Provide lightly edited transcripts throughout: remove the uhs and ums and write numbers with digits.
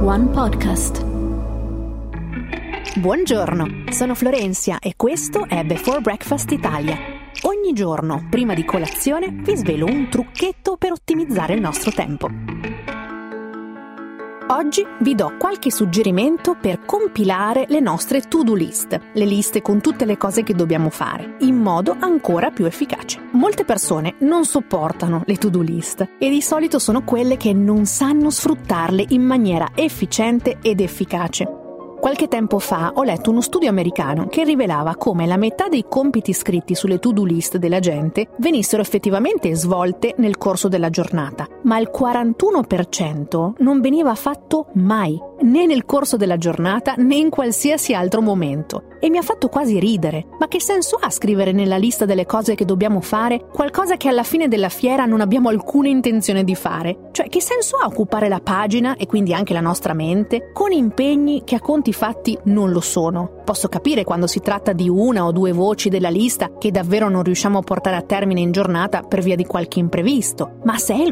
One Podcast. Buongiorno, sono Florenzia e questo è Before Breakfast Italia. Ogni giorno, prima di colazione, vi svelo un trucchetto per ottimizzare il nostro tempo. Oggi vi do qualche suggerimento per compilare le nostre to-do list, le liste con tutte le cose che dobbiamo fare, in modo ancora più efficace. Molte persone non sopportano le to-do list e di solito sono quelle che non sanno sfruttarle in maniera efficiente ed efficace. Qualche tempo fa ho letto uno studio americano che rivelava come la metà dei compiti scritti sulle to-do list della gente venissero effettivamente svolte nel corso della giornata, ma il 41% non veniva fatto mai, né nel corso della giornata né in qualsiasi altro momento. E mi ha fatto quasi ridere. Ma che senso ha scrivere nella lista delle cose che dobbiamo fare qualcosa che alla fine della fiera non abbiamo alcuna intenzione di fare? Cioè, che senso ha occupare la pagina, e quindi anche la nostra mente, con impegni che a conti fatti non lo sono? Posso capire quando si tratta di una o due voci della lista che davvero non riusciamo a portare a termine in giornata per via di qualche imprevisto. Ma se è il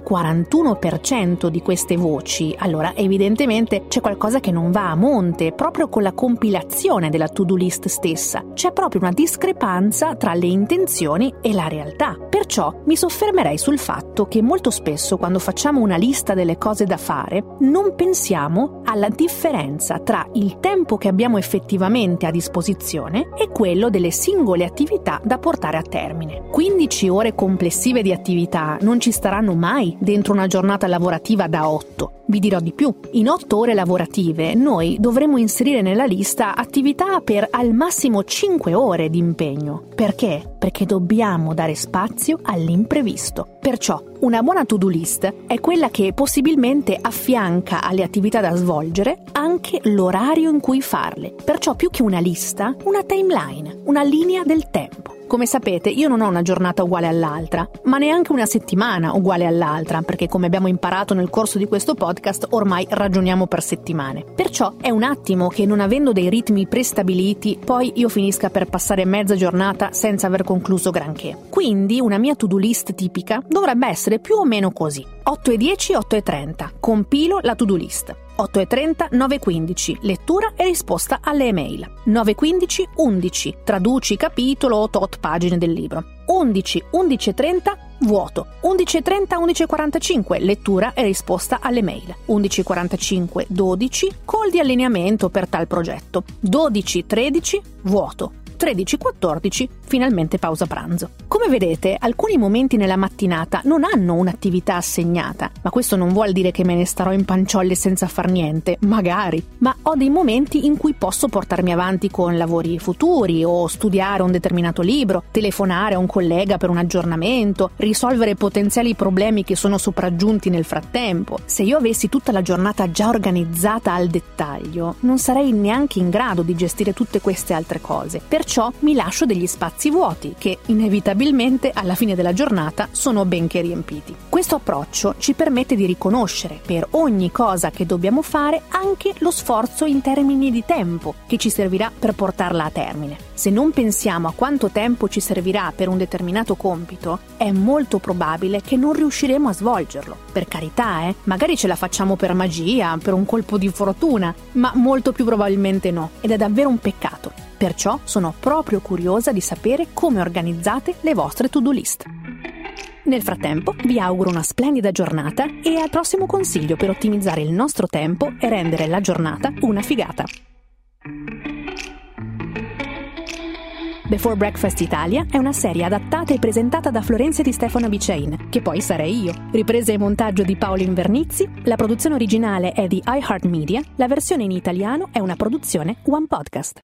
41% di queste voci, allora evidentemente c'è qualcosa che non va a monte, proprio con la compilazione della to-do list stessa. C'è proprio una discrepanza tra le intenzioni e la realtà. Perciò mi soffermerei sul fatto che molto spesso quando facciamo una lista delle cose da fare non pensiamo alla differenza tra il tempo che abbiamo effettivamente a disposizione e quello delle singole attività da portare a termine. 15 ore complessive di attività non ci staranno mai dentro una giornata lavorativa da 8. Vi dirò di più, in 8 ore lavorative noi dovremo inserire nella lista attività per al massimo 5 ore di impegno. Perché? Perché dobbiamo dare spazio all'imprevisto. Perciò una buona to-do list è quella che possibilmente affianca alle attività da svolgere anche l'orario in cui farle. Perciò più che una lista, una timeline, una linea del tempo. Come sapete, io non ho una giornata uguale all'altra, ma neanche una settimana uguale all'altra, perché come abbiamo imparato nel corso di questo podcast, ormai ragioniamo per settimane. Perciò è un attimo che, non avendo dei ritmi prestabiliti, poi io finisca per passare mezza giornata senza aver concluso granché. Quindi una mia to-do list tipica dovrebbe essere più o meno così. 8:10, 8:30, compilo la to-do list. 8:30, 9:15, lettura e risposta alle email. 9:15, 11, traduci capitolo o tot pagine del libro. 11, 11:30, vuoto. 11:30, 11:45, lettura e risposta alle mail. 11:45, 12, call di allineamento per tal progetto. 12:13, vuoto. 13:14, finalmente pausa pranzo. Come vedete, alcuni momenti nella mattinata non hanno un'attività assegnata, ma questo non vuol dire che me ne starò in panciolle senza far niente, magari, ma ho dei momenti in cui posso portarmi avanti con lavori futuri o studiare un determinato libro, telefonare a un collega per un aggiornamento, risolvere potenziali problemi che sono sopraggiunti nel frattempo. Se io avessi tutta la giornata già organizzata al dettaglio, non sarei neanche in grado di gestire tutte queste altre cose. Perciò mi lascio degli spazi vuoti che inevitabilmente alla fine della giornata sono ben che riempiti. Questo approccio ci permette di riconoscere per ogni cosa che dobbiamo fare anche lo sforzo in termini di tempo che ci servirà per portarla a termine. Se non pensiamo a quanto tempo ci servirà per un determinato compito, è molto probabile che non riusciremo a svolgerlo. Per carità, magari ce la facciamo per magia, per un colpo di fortuna, ma molto più probabilmente no, ed è davvero un peccato. Perciò sono proprio curiosa di sapere come organizzate le vostre to-do list. Nel frattempo vi auguro una splendida giornata e al prossimo consiglio per ottimizzare il nostro tempo e rendere la giornata una figata. Before Breakfast Italia è una serie adattata e presentata da Florenzia Di Stefano Bicein, che poi sarei io. Riprese e montaggio di Paolo Invernizzi, la produzione originale è di iHeartMedia, la versione in italiano è una produzione One Podcast.